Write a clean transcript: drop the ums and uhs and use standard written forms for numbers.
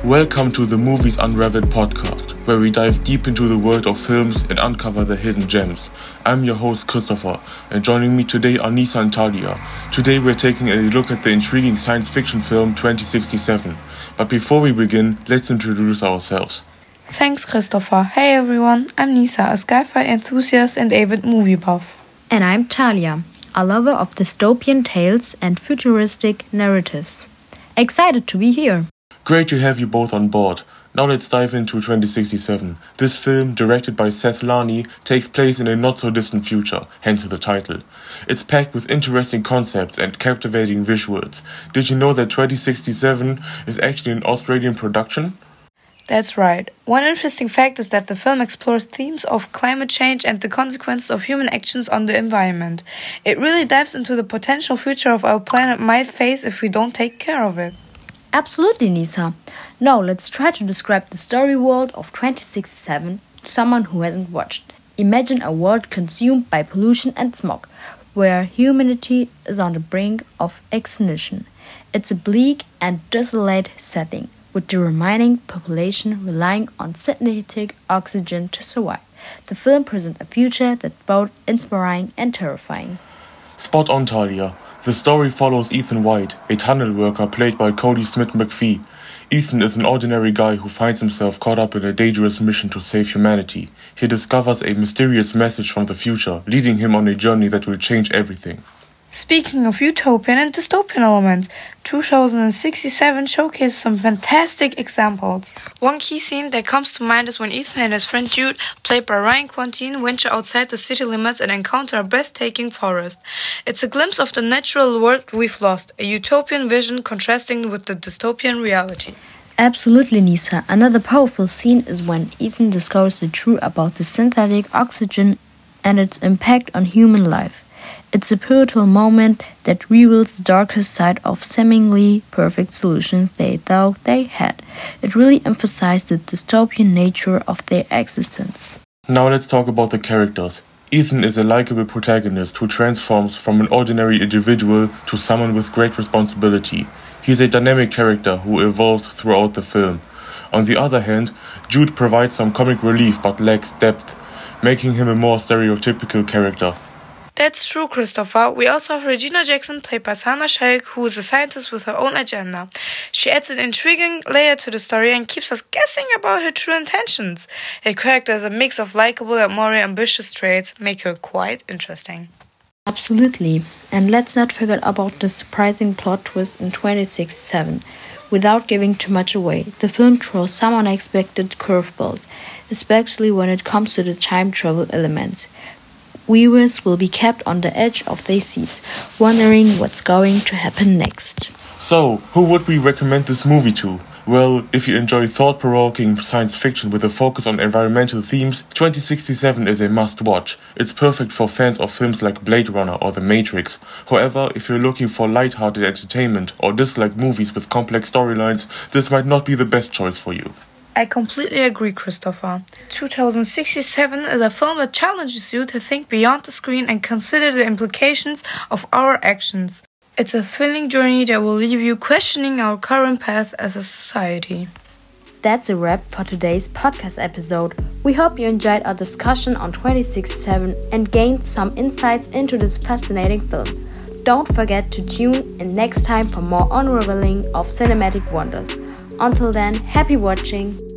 Welcome to the Movies Unraveled podcast, where we dive deep into the world of films and uncover the hidden gems. I'm your host Christopher, and joining me today are Nisa and Talia. Today we're taking a look at the intriguing science fiction film 2067. But before we begin, let's introduce ourselves. Thanks, Christopher. Hey everyone, I'm Nisa, a sci-fi enthusiast and avid movie buff. And I'm Talia, a lover of dystopian tales and futuristic narratives. Excited to be here. Great to have you both on board. Now let's dive into 2067. This film, directed by Seth Larney, takes place in a not-so-distant future, hence the title. It's packed with interesting concepts and captivating visuals. Did you know that 2067 is actually an Australian production? That's right. One interesting fact is that the film explores themes of climate change and the consequences of human actions on the environment. It really dives into the potential future of our planet might face if we don't take care of it. Absolutely, Nisa. Now let's try to describe the story world of 2067 to someone who hasn't watched. Imagine a world consumed by pollution and smog, where humanity is on the brink of extinction. It's a bleak and desolate setting, with the remaining population relying on synthetic oxygen to survive. The film presents a future that's both inspiring and terrifying. Spot on, Talia. The story follows Ethan White, a tunnel worker played by Cody Smith-McPhee. Ethan is an ordinary guy who finds himself caught up in a dangerous mission to save humanity. He discovers a mysterious message from the future, leading him on a journey that will change everything. Speaking of utopian and dystopian elements, 2067 showcases some fantastic examples. One key scene that comes to mind is when Ethan and his friend Jude, played by Ryan Quantin, venture outside the city limits and encounter a breathtaking forest. It's a glimpse of the natural world we've lost, a utopian vision contrasting with the dystopian reality. Absolutely, Nisa. Another powerful scene is when Ethan discovers the truth about the synthetic oxygen and its impact on human life. It's a pivotal moment that reveals the darkest side of seemingly perfect solutions they thought they had. It really emphasized the dystopian nature of their existence. Now let's talk about the characters. Ethan is a likable protagonist who transforms from an ordinary individual to someone with great responsibility. He's a dynamic character who evolves throughout the film. On the other hand, Jude provides some comic relief but lacks depth, making him a more stereotypical character. That's true, Christopher. We also have Regina Jackson, played by Sana Shaikh, who is a scientist with her own agenda. She adds an intriguing layer to the story and keeps us guessing about her true intentions. Her character is a mix of likable and more ambitious traits, make her quite interesting. Absolutely. And let's not forget about the surprising plot twist in 2067. Without giving too much away, the film throws some unexpected curveballs, especially when it comes to the time travel elements. Viewers will be kept on the edge of their seats, wondering what's going to happen next. So, who would we recommend this movie to? Well, if you enjoy thought-provoking science fiction with a focus on environmental themes, 2067 is a must-watch. It's perfect for fans of films like Blade Runner or The Matrix. However, if you're looking for light-hearted entertainment or dislike movies with complex storylines, this might not be the best choice for you. I completely agree, Christopher. 2067 is a film that challenges you to think beyond the screen and consider the implications of our actions. It's a thrilling journey that will leave you questioning our current path as a society. That's a wrap for today's podcast episode. We hope you enjoyed our discussion on 2067 and gained some insights into this fascinating film. Don't forget to tune in next time for more unraveling of cinematic wonders. Until then, happy watching!